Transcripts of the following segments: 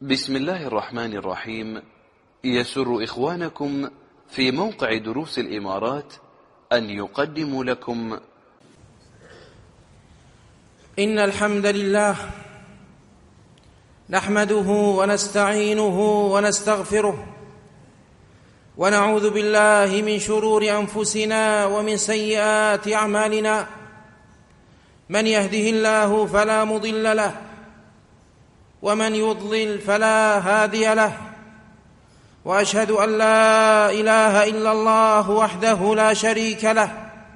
بسم الله الرحمن الرحيم. يسر إخوانكم في موقع دروس الإمارات أن يقدموا لكم إن الحمد لله نحمده ونستعينه ونستغفره ونعوذ بالله من شرور أنفسنا ومن سيئات أعمالنا. من يهده الله فلا مضل له ومن يضلل فلا هادي له، وأشهد أن لا إله إلا الله وحده لا شريك له،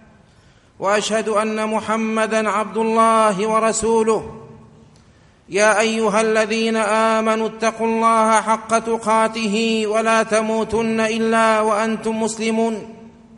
وأشهد أن محمدًا عبد الله ورسوله. يا أيها الذين آمنوا اتقوا الله حق تقاته ولا تموتن إلا وأنتم مسلمون.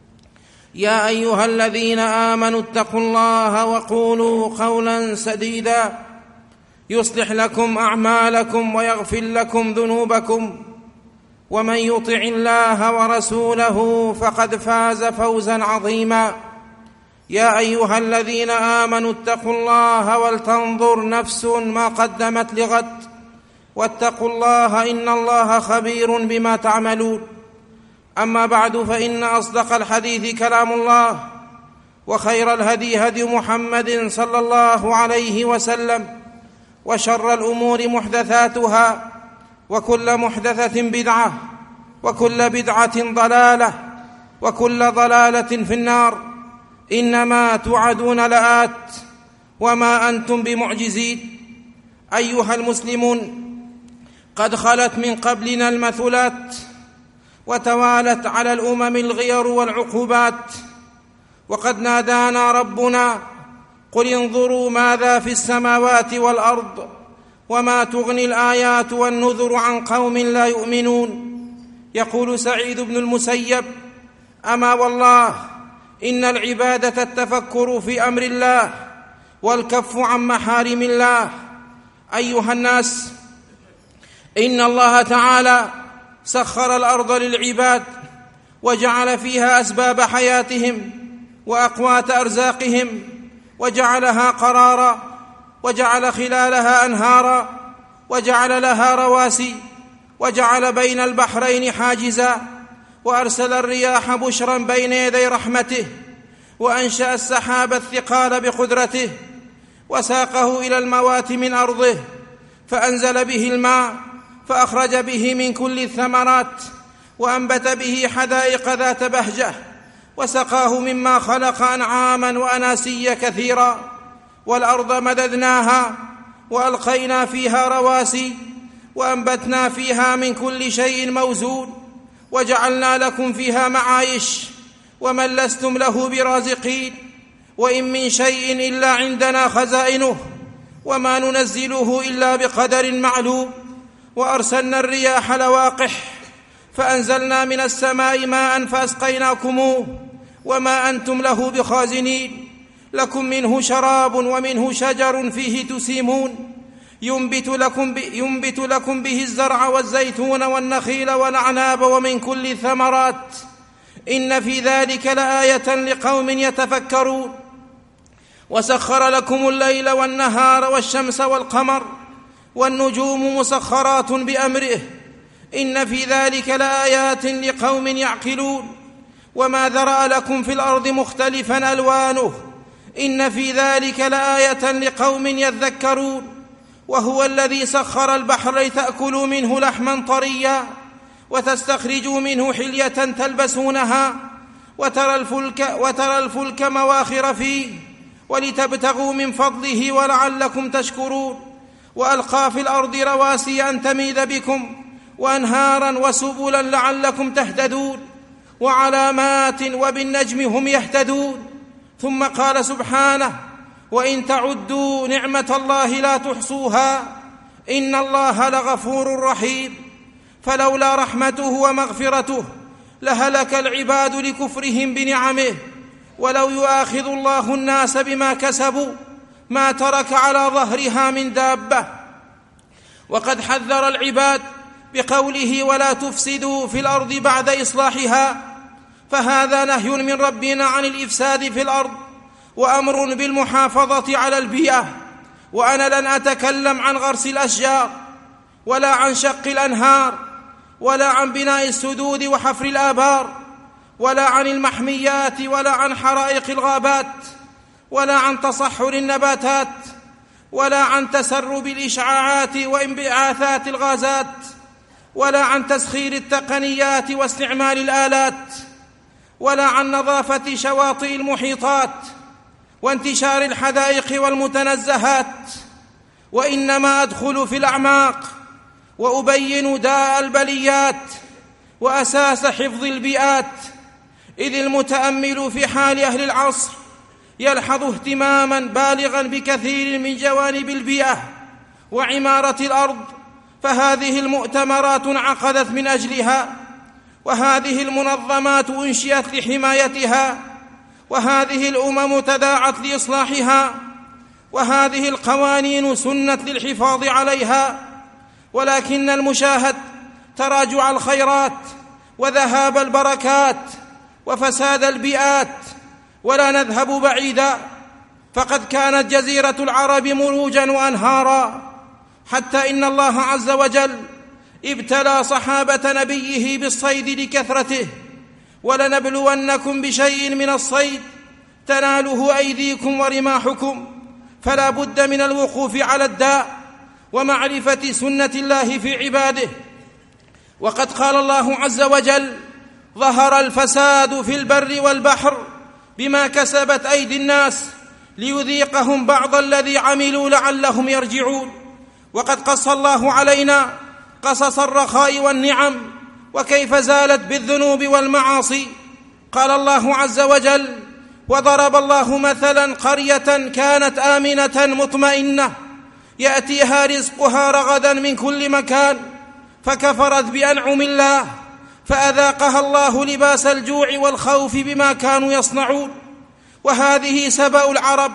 يا أيها الذين آمنوا اتقوا الله وقولوا قولا سديدا يصلح لكم أعمالكم ويغفر لكم ذنوبكم، ومن يطع الله ورسوله فقد فاز فوزا عظيما. يا أيها الذين آمنوا اتقوا الله ولتنظر نفس ما قدمت لغد، واتقوا الله إن الله خبير بما تعملون. أما بعد، فإن أصدق الحديث كلام الله، وخير الهدي هدي محمد صلى الله عليه وسلم، وشر الأمور محدثاتها، وكل محدثة بدعة، وكل بدعة ضلالة، وكل ضلالة في النار. إنما توعدون لآت وما أنتم بمعجزين. أيها المسلمون، قد خلت من قبلنا المثلات، وتوالت على الأمم الغير والعقوبات، وقد نادانا ربنا: قل انظروا ماذا في السماوات والأرض وما تغني الآيات والنذر عن قوم لا يؤمنون. يقول سعيد بن المسيب: أما والله إن العبادة التفكر في أمر الله والكف عن محارم الله. أيها الناس، إن الله تعالى سخر الأرض للعباد، وجعل فيها أسباب حياتهم وأقوات أرزاقهم، وجعلها قرارا، وجعل خلالها أنهارا، وجعل لها رواسي، وجعل بين البحرين حاجزا، وأرسل الرياح بشرا بين يدي رحمته، وأنشأ السحاب الثقال بقدرته، وساقه إلى الموات من أرضه، فأنزل به الماء فأخرج به من كل الثمرات، وأنبت به حدائق ذات بهجة، وسقاه مما خلق أنعاما وأناسيا كثيرا. والأرض مددناها وألقينا فيها رواسي، وأنبتنا فيها من كل شيء موزون، وجعلنا لكم فيها معايش ومن لستم له برازقين. وإن من شيء إلا عندنا خزائنه وما ننزله إلا بقدر معلوم. وأرسلنا الرياح لواقح فأنزلنا من السماء ماء فأسقيناكموه وما أنتم له بخازنين. لكم منه شراب ومنه شجر فيه تسيمون، ينبت لكم به الزرع والزيتون والنخيل والأعناب ومن كل الثمرات. إن في ذلك لآية لقوم يتفكرون. وسخر لكم الليل والنهار والشمس والقمر والنجوم مسخرات بأمره. إن في ذلك لآيات لقوم يعقلون. وما ذرأ لكم في الأرض مختلفا ألوانه. إن في ذلك لآية لقوم يذكرون. وهو الذي سخر البحر لتأكلوا منه لحما طريا وتستخرجوا منه حلية تلبسونها، وترى الفلك مواخر فيه ولتبتغوا من فضله ولعلكم تشكرون. وألقى في الأرض رواسي أن تميد بكم وأنهارا وسبلا لعلكم تهتدون، وعلامات وبالنجم هم يهتدون. ثم قال سبحانه: وإن تعدوا نعمة الله لا تحصوها إن الله لغفور رحيم. فلولا رحمته ومغفرته لهلك العباد لكفرهم بنعمه. ولو يؤاخذ الله الناس بما كسبوا ما ترك على ظهرها من دابة. وقد حذر العباد بقوله: ولا تفسدوا في الأرض بعد إصلاحها. فهذا نهي من ربنا عن الإفساد في الأرض، وأمر بالمحافظة على البيئة. وأنا لن أتكلم عن غرس الأشجار ولا عن شق الأنهار، ولا عن بناء السدود وحفر الآبار، ولا عن المحميات، ولا عن حرائق الغابات، ولا عن تصحر النباتات، ولا عن تسرب الإشعاعات وانبعاثات الغازات، ولا عن تسخير التقنيات واستعمال الآلات، ولا عن نظافة شواطئ المحيطات وانتشار الحدائق والمتنزهات. وإنما أدخل في الأعماق وأبين داء البليات وأساس حفظ البيئات، إذ المتأمل في حال أهل العصر يلحظ اهتماما بالغا بكثير من جوانب البيئة وعمارة الأرض، فهذه المؤتمرات انعقدت من أجلها، وهذه المنظمات أنشئت لحمايتها، وهذه الأمم تداعت لإصلاحها، وهذه القوانين سنت للحفاظ عليها. ولكن المشاهد تراجع الخيرات وذهاب البركات وفساد البيئات. ولا نذهب بعيدا، فقد كانت جزيرة العرب مروجا وأنهارا، حتى إن الله عز وجل ابتلى صحابة نبيه بالصيد لكثرته: ولنبلونكم بشيء من الصيد تناله أيديكم ورماحكم. فلا بد من الوقوف على الداء ومعرفة سنة الله في عباده. وقد قال الله عز وجل: ظهر الفساد في البر والبحر بما كسبت أيدي الناس ليذيقهم بعض الذي عملوا لعلهم يرجعون. وقد قص الله علينا قصص الرخاء والنعم وكيف زالت بالذنوب والمعاصي. قال الله عز وجل: وضرب الله مثلا قرية كانت آمنة مطمئنة يأتيها رزقها رغدا من كل مكان فكفرت بأنعم الله فأذاقها الله لباس الجوع والخوف بما كانوا يصنعون. وهذه سبأ العرب،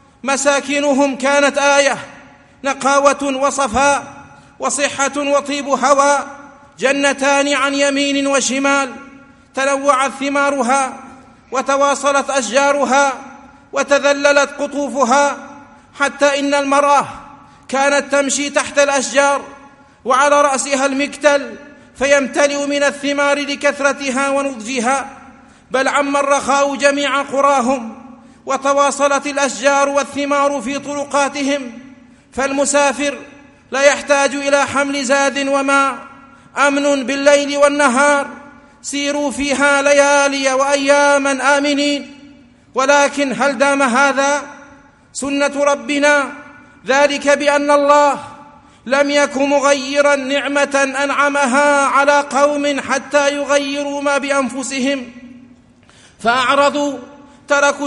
مساكنهم كانت آية، نقاوة وصفاء وصحة وطيب هواء، جنتان عن يمين وشمال، تنوعت ثمارها وتواصلت أشجارها وتذللت قطوفها، حتى إن المرأة كانت تمشي تحت الأشجار وعلى رأسها المكتل فيمتلئ من الثمار لكثرتها ونضجها. بل عم الرخاء جميع قراهم، وتواصلت الأشجار والثمار في طرقاتهم، فالمسافر لا يحتاج إلى حمل زاد وماء، أمن بالليل والنهار، سيروا فيها ليالي وأياما آمنين. ولكن هل دام هذا؟ سنة ربنا ذلك بأن الله لم يكن مغيرا نعمة أنعمها على قوم حتى يغيروا ما بأنفسهم، فأعرضوا، تركوا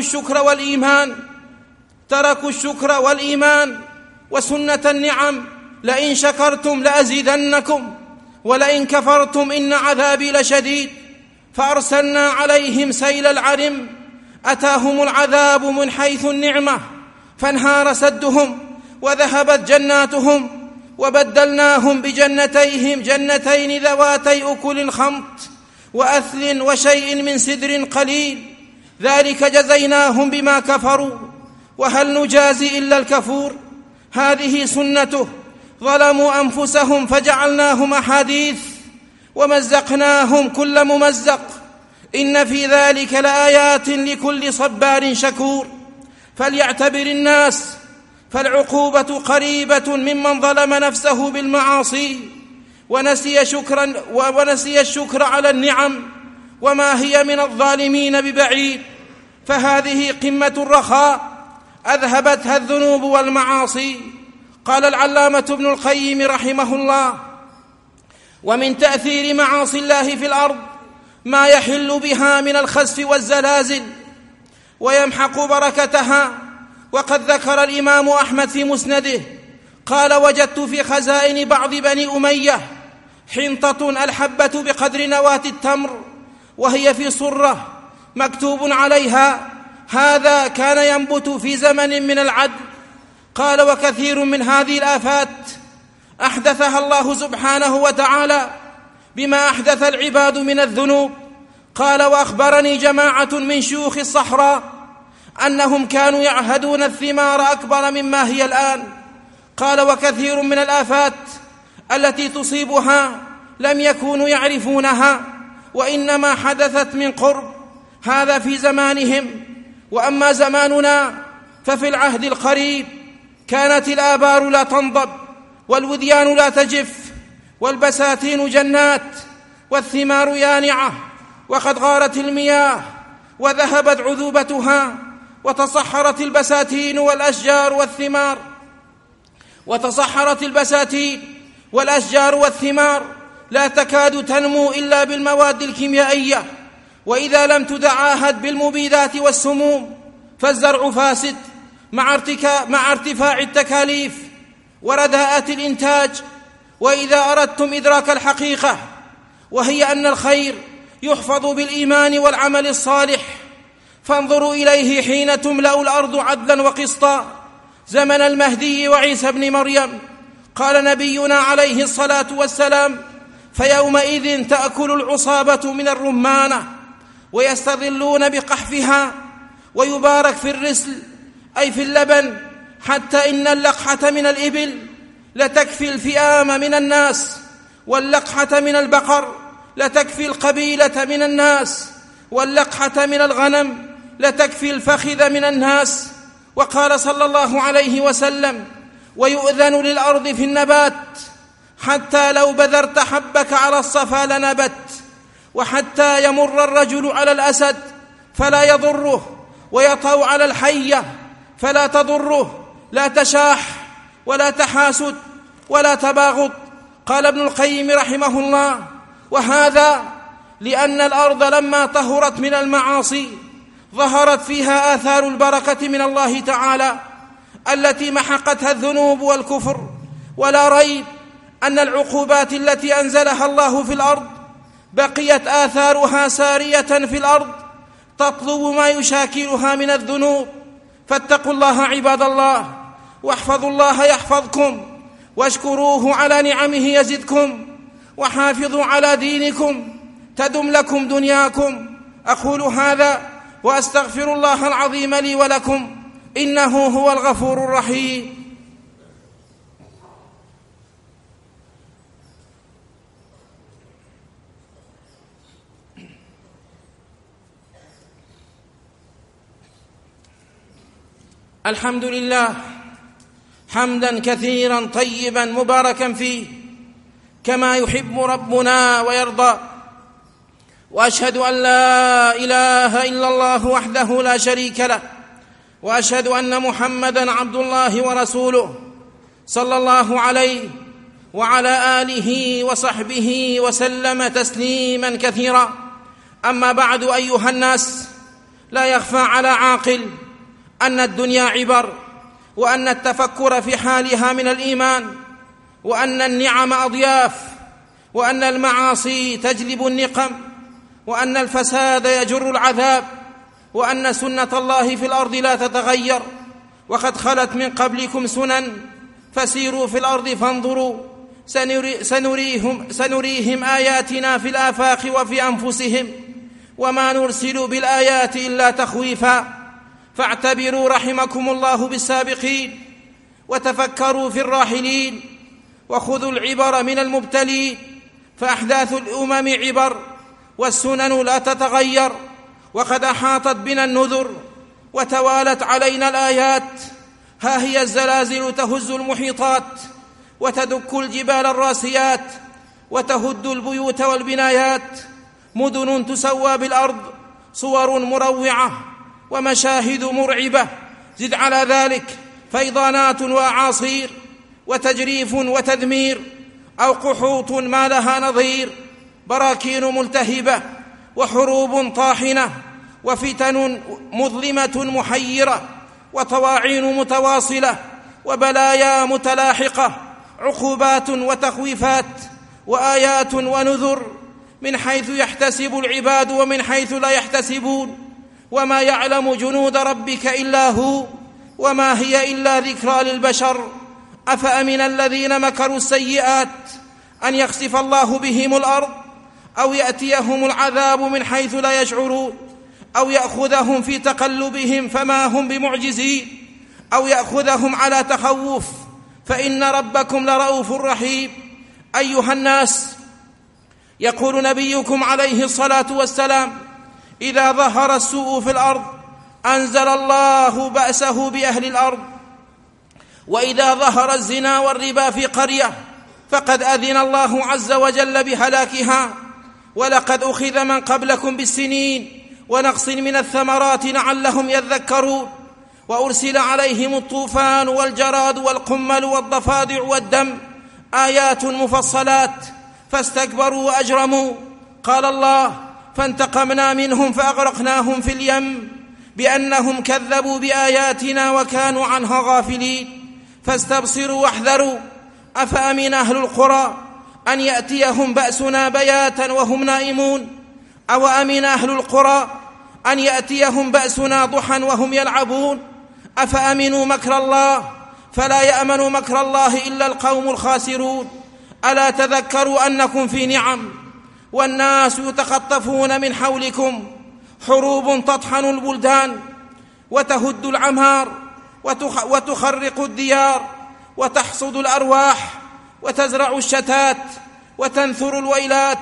الشكر والإيمان وسنة النعم: لئن شكرتم لأزيدنكم ولئن كفرتم إن عذابي لشديد. فأرسلنا عليهم سيل العرم، أتاهم العذاب من حيث النعمة فانهار سدهم وذهبت جناتهم، وبدلناهم بجنتيهم جنتين ذواتي أكل خمط وأثل وشيء من سدر قليل، ذلك جزيناهم بما كفروا، وهل نجازي إلا الكفور؟ هذه سنته. ظلموا أنفسهم فجعلناهم أحاديث ومزقناهم كل ممزق، إن في ذلك لآيات لكل صبار شكور. فليعتبر الناس، فالعقوبة قريبة ممن ظلم نفسه بالمعاصي ونسي الشكر على النعم، وما هي من الظالمين ببعيد. فهذه قمة الرخاء أذهبتها الذنوب والمعاصي. قال العلامة ابن القيم رحمه الله: ومن تأثير معاصي الله في الأرض ما يحل بها من الخسف والزلازل ويمحق بركتها. وقد ذكر الإمام أحمد في مسنده قال: وجدت في خزائن بعض بني أمية حنطة الحبة بقدر نواة التمر، وهي في صرة مكتوب عليها: هذا كان ينبت في زمن من العدل. قال: وكثير من هذه الآفات أحدثها الله سبحانه وتعالى بما أحدث العباد من الذنوب. قال: وأخبرني جماعة من شيوخ الصحراء أنهم كانوا يعهدون الثمار أكبر مما هي الآن. قال: وكثير من الآفات التي تصيبها لم يكونوا يعرفونها، وإنما حدثت من قرب. هذا في زمانهم. وأما زماننا ففي العهد القريب كانت الآبار لا تنضب، والوديان لا تجف، والبساتين جنات، والثمار يانعة، وقد غارت المياه وذهبت عذوبتها، وتصحرت البساتين والأشجار والثمار، لا تكاد تنمو إلا بالمواد الكيميائية، وإذا لم تدعاهد بالمبيدات والسموم فالزرع فاسد مع ارتفاع التكاليف ورداءة الإنتاج. وإذا أردتم إدراك الحقيقة، وهي أن الخير يحفظ بالإيمان والعمل الصالح، فانظروا إليه حين تملأ الأرض عدلا وقسطا زمن المهدي وعيسى بن مريم. قال نبينا عليه الصلاة والسلام: فيومئذ تأكل العصابة من الرمانة ويستظلون بقحفها، ويبارك في الرسل أي في اللبن، حتى إن اللقحة من الإبل لتكفي الفئام من الناس، واللقحة من البقر لتكفي القبيلة من الناس، واللقحة من الغنم لتكفي الفخذ من الناس. وقال صلى الله عليه وسلم: ويؤذن للأرض في النبات، حتى لو بذرت حبك على الصفا لنبت، وحتى يمر الرجل على الأسد فلا يضره، ويطأ على الحية فلا تضره، لا تشاح ولا تحاسد ولا تباغض. قال ابن القيم رحمه الله: وهذا لأن الأرض لما طهرت من المعاصي ظهرت فيها آثار البركة من الله تعالى التي محقتها الذنوب والكفر. ولا ريب أن العقوبات التي أنزلها الله في الأرض بقيت آثارها سارية في الأرض تطلب ما يشاكلها من الذنوب. فاتقوا الله عباد الله، واحفظوا الله يحفظكم، واشكروه على نعمه يزدكم، وحافظوا على دينكم تدم لكم دنياكم. أقول هذا وأستغفر الله العظيم لي ولكم، إنه هو الغفور الرحيم. الحمد لله حمدا كثيرا طيبا مباركا فيه كما يحب ربنا ويرضى، وأشهد أن لا إله إلا الله وحده لا شريك له، وأشهد أن محمدا عبد الله ورسوله صلى الله عليه وعلى آله وصحبه وسلم تسليما كثيرا. أما بعد، أيها الناس، لا يخفى على عاقل أن الدنيا عبر، وأن التفكر في حالها من الإيمان، وأن النعم أضياف، وأن المعاصي تجلب النقم، وأن الفساد يجر العذاب، وأن سنة الله في الأرض لا تتغير، وقد خلت من قبلكم سنن فسيروا في الأرض فانظروا سنريهم آياتنا في الآفاق وفي أنفسهم وما نرسل بالآيات إلا تخويفا. فاعتبروا رحمكم الله بالسابقين، وتفكروا في الراحلين، وخذوا العبر من المبتلين، فأحداث الأمم عبر، والسنن لا تتغير، وقد أحاطت بنا النذر وتوالت علينا الآيات. ها هي الزلازل تهز المحيطات، وتدك الجبال الراسيات، وتهد البيوت والبنايات، مدن تسوى بالأرض، صور مروعة ومشاهد مرعبة. زد على ذلك فيضانات وأعاصير، وتجريف وتدمير، أو قحوط ما لها نظير، براكين ملتهبة، وحروب طاحنة، وفتن مظلمة محيرة، وطواعين متواصلة، وبلايا متلاحقة، عقوبات وتخويفات، وآيات ونذر، من حيث يحتسب العباد ومن حيث لا يحتسبون. وما يعلم جنود ربك إلا هو، وما هي إلا ذكرى للبشر. أفأمن الذين مكروا السيئات أن يخسف الله بهم الأرض، أو يأتيهم العذاب من حيث لا يشعرون، أو يأخذهم في تقلبهم فما هم بمعجزين، أو يأخذهم على تخوف، فإن ربكم لرؤوف رحيم. أيها الناس، يقول نبيكم عليه الصلاة والسلام: إذا ظهر السوء في الأرض أنزل الله بأسه بأهل الأرض، وإذا ظهر الزنا والربا في قرية فقد أذن الله عز وجل بهلاكها. ولقد أخذ من قبلكم بالسنين ونقص من الثمرات لعلهم يذكرون، وأرسل عليهم الطوفان والجراد والقمل والضفادع والدم آيات مفصلات فاستكبروا وأجرموا. قال الله: فانتقمنا منهم فأغرقناهم في اليم بأنهم كذبوا بآياتنا وكانوا عنها غافلين. فاستبصروا واحذروا، أفأمن أهل القرى أن يأتيهم بأسنا بياتا وهم نائمون، أو أمن أهل القرى أن يأتيهم بأسنا ضحى وهم يلعبون. أفأمنوا مكر الله فلا يأمن مكر الله إلا القوم الخاسرون. ألا تذكروا أنكم في نعم والناس يتخطفون من حولكم، حروب تطحن البلدان وتهد العمار وتخرق الديار وتحصد الأرواح وتزرع الشتات وتنثر الويلات،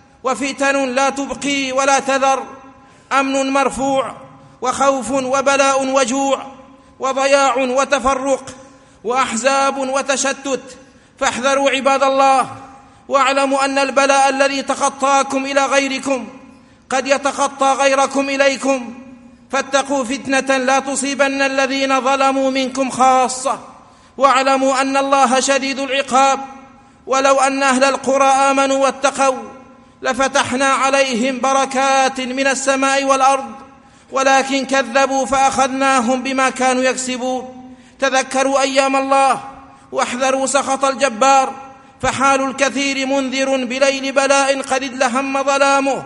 وفتن لا تبقي ولا تذر، أمن مرفوع وخوف وبلاء وجوع وضياع وتفرق وأحزاب وتشتت. فاحذروا عباد الله، واعلموا أن البلاء الذي تخطاكم إلى غيركم قد يتخطى غيركم إليكم، فاتقوا فتنة لا تصيبن الذين ظلموا منكم خاصة، واعلموا أن الله شديد العقاب. ولو أن أهل القرى آمنوا واتقوا لفتحنا عليهم بركات من السماء والأرض، ولكن كذبوا فأخذناهم بما كانوا يكسبون. تذكروا أيام الله واحذروا سخط الجبار، فحال الكثير منذر بليل بلاء قد ادلهم ظلامه،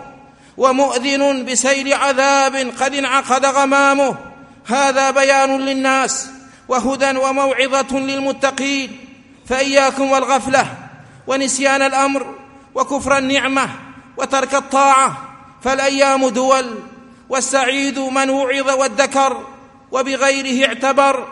ومؤذن بسيل عذاب قد انعقد غمامه. هذا بيان للناس وهدى وموعظة للمتقين. فإياكم والغفلة ونسيان الأمر وكفر النعمة وترك الطاعة، فالأيام دول، والسعيد من وعظ وادكر وبغيره اعتبر.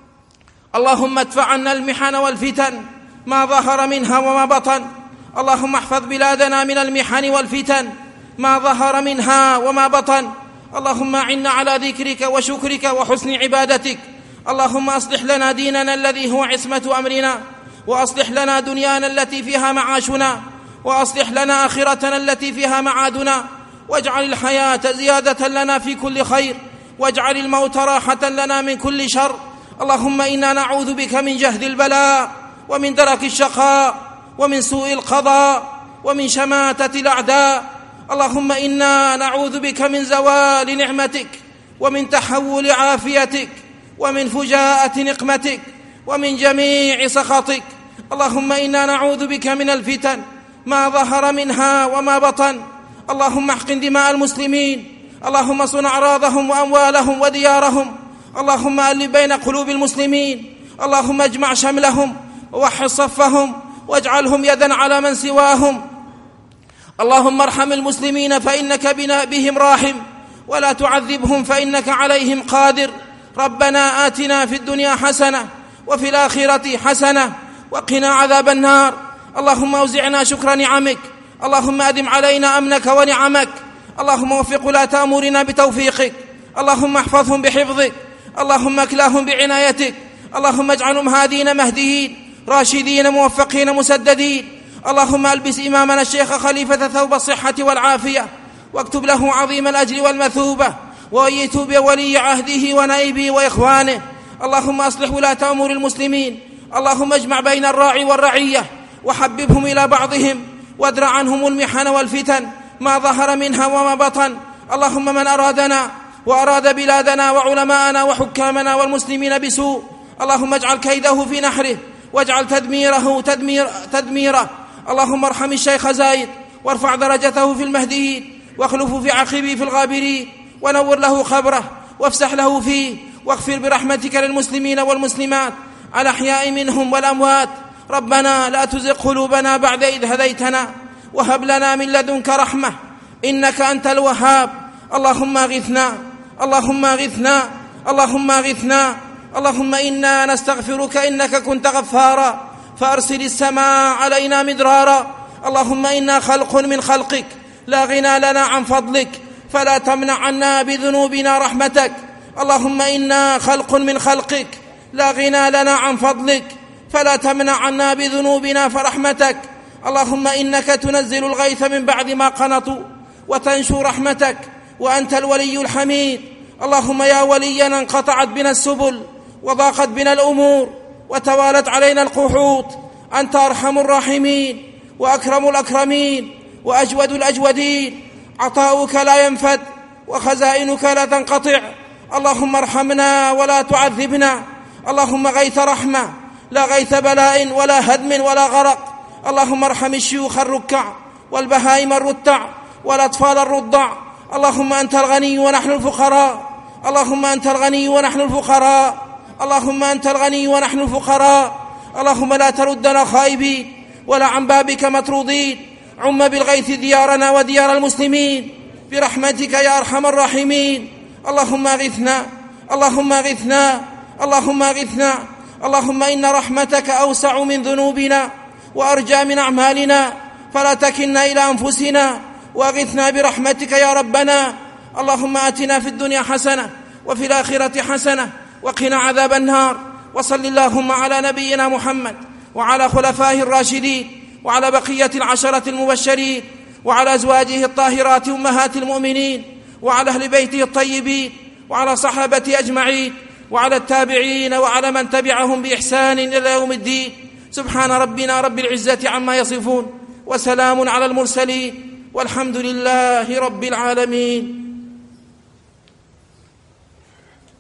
اللهم ادفع عنا المحن والفتن ما ظهر منها وما بطن. اللهم احفظ بلادنا من المحن والفتن ما ظهر منها وما بطن. اللهم أعنا على ذكرك وشكرك وحسن عبادتك. اللهم أصلح لنا ديننا الذي هو عصمة أمرنا، وأصلح لنا دنيانا التي فيها معاشنا، وأصلح لنا آخرتنا التي فيها معادنا، واجعل الحياة زيادة لنا في كل خير، واجعل الموت راحة لنا من كل شر. اللهم إنا نعوذ بك من جهد البلاء ومن درك الشقاء ومن سوء القضاء ومن شماتة الأعداء. اللهم إنا نعوذ بك من زوال نعمتك ومن تحول عافيتك ومن فجاءة نقمتك ومن جميع سخطك. اللهم إنا نعوذ بك من الفتن ما ظهر منها وما بطن. اللهم احقن دماء المسلمين، اللهم صن أعراضهم وأموالهم وديارهم. اللهم ألف بين قلوب المسلمين، اللهم اجمع شملهم ووحد صفهم واجعلهم يدا على من سواهم. اللهم ارحم المسلمين فإنك بهم راحم، ولا تعذبهم فإنك عليهم قادر. ربنا آتنا في الدنيا حسنة وفي الآخرة حسنة وقنا عذاب النار. اللهم أوزعنا شكر نعمك، اللهم أدم علينا أمنك ونعمك. اللهم وفق ولاة أمورنا بتوفيقك، اللهم احفظهم بحفظك، اللهم اكلاهم بعنايتك. اللهم اجعلهم هادين مهديين راشدين موفقين مسددين. اللهم ألبس إمامنا الشيخ خليفة ثوب الصحة والعافية، واكتب له عظيم الأجر والمثوبة، وأيت بولي عهده ونائبه وإخوانه. اللهم أصلح ولاة أمور المسلمين، اللهم اجمع بين الراعي والرعية وحببهم إلى بعضهم، وادرع عنهم المحن والفتن ما ظهر منها وما بطن. اللهم من أرادنا وأراد بلادنا وعلماءنا وحكامنا والمسلمين بسوء، اللهم اجعل كيده في نحره واجعل تدميره تدميره. اللهم ارحم الشيخ زايد وارفع درجته في المهديين، واخلفه في عقبه في الغابرين، ونور له خبره وافسح له فيه، واغفر برحمتك للمسلمين والمسلمات الأحياء منهم والأموات. ربنا لا تزغ قلوبنا بعد إذ هديتنا، وهب لنا من لدنك رحمة إنك أنت الوهاب. اللهم اغثنا، اللهم اغثنا، اللهم اغثنا. اللهم إنا نستغفرك إنك كنت غفارا، فأرسل السماء علينا مدرارا. اللهم إنا خلق من خلقك لا غنى لنا عن فضلك، فلا تمنع عنا بذنوبنا رحمتك. اللهم إنا خلق من خلقك لا غنى لنا عن فضلك، فلا تمنع عنا بذنوبنا فرحمتك. اللهم إنك تنزل الغيث من بعد ما قنطوا وتنشر رحمتك، وأنت الولي الحميد. اللهم يا ولينا انقطعت بنا السبل وضاقت بنا الأمور وتوالت علينا القحوط، أنت أرحم الراحمين وأكرم الأكرمين وأجود الأجودين، عطاؤك لا ينفد وخزائنك لا تنقطع. اللهم ارحمنا ولا تعذبنا، اللهم غيث رحمة لا غيث بلاء ولا هدم ولا غرق. اللهم ارحم الشيوخ الركع والبهائم الرتع والأطفال الرضع. اللهم أنت الغني ونحن الفقراء، اللهم أنت الغني ونحن الفقراء، اللهم أنت الغني ونحن الفقراء. اللهم لا تردنا خائبين ولا عن بابك مطرودين. عم بالغيث ديارنا وديار المسلمين برحمتك يا أرحم الراحمين. اللهم اغثنا، اللهم اغثنا، اللهم اغثنا. اللهم إن رحمتك أوسع من ذنوبنا وأرجى من أعمالنا، فلا تكلنا إلى أنفسنا واغثنا برحمتك يا ربنا. اللهم آتنا في الدنيا حسنة وفي الآخرة حسنة وقنا عذاب النار. وصل اللهم على نبينا محمد وعلى خلفائه الراشدين وعلى بقية العشرة المبشرين وعلى أزواجه الطاهرات أمهات المؤمنين وعلى أهل بيته الطيبين وعلى صحابته أجمعين وعلى التابعين وعلى من تبعهم بإحسان إلى يوم الدين. سبحان ربنا رب العزة عما يصفون، وسلام على المرسلين، والحمد لله رب العالمين.